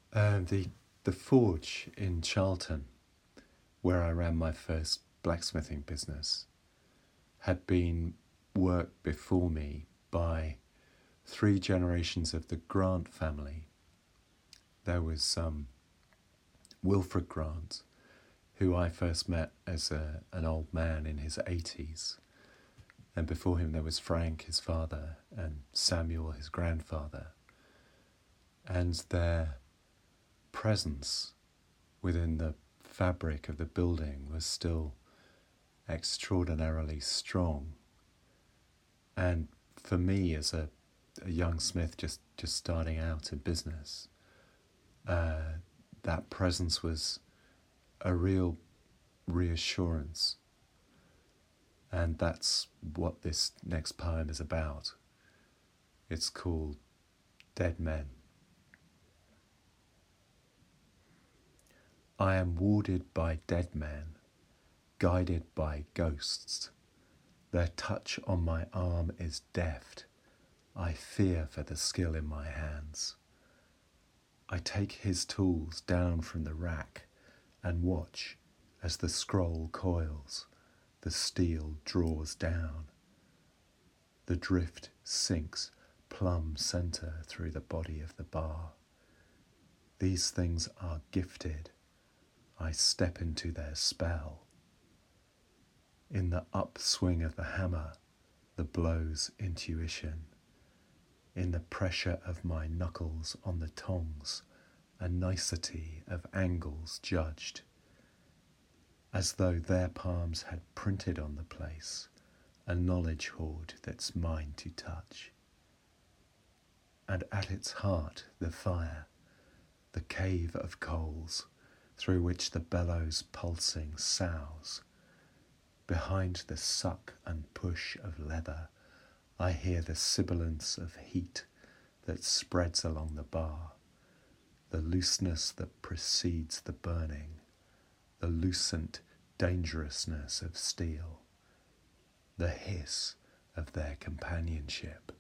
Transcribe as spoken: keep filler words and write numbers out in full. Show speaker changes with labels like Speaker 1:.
Speaker 1: Uh, the the forge in Charlton, where I ran my first blacksmithing business, had been worked before me by three generations of the Grant family. There was um, Wilfred Grant, who I first met as a, an old man in his eighties. And before him there was Frank, his father, and Samuel, his grandfather. And their presence within the fabric of the building was still extraordinarily strong. And for me, as a, a young smith just, just starting out in business, uh, that presence was a real reassurance. And that's what this next poem is about. It's called Dead Men. I am warded by dead men, guided by ghosts. Their touch on my arm is deft. I fear for the skill in my hands. I take his tools down from the rack and watch as the scroll coils, the steel draws down. The drift sinks plumb center through the body of the bar. These things are gifted. I step into their spell. In the upswing of the hammer, the blow's intuition. In the pressure of my knuckles on the tongs, a nicety of angles judged, as though their palms had printed on the place a knowledge hoard that's mine to touch. And at its heart the fire, the cave of coals, through which the bellows pulsing souse. Behind the suck and push of leather, I hear the sibilance of heat that spreads along the bar, the looseness that precedes the burning, the lucent dangerousness of steel, the hiss of their companionship.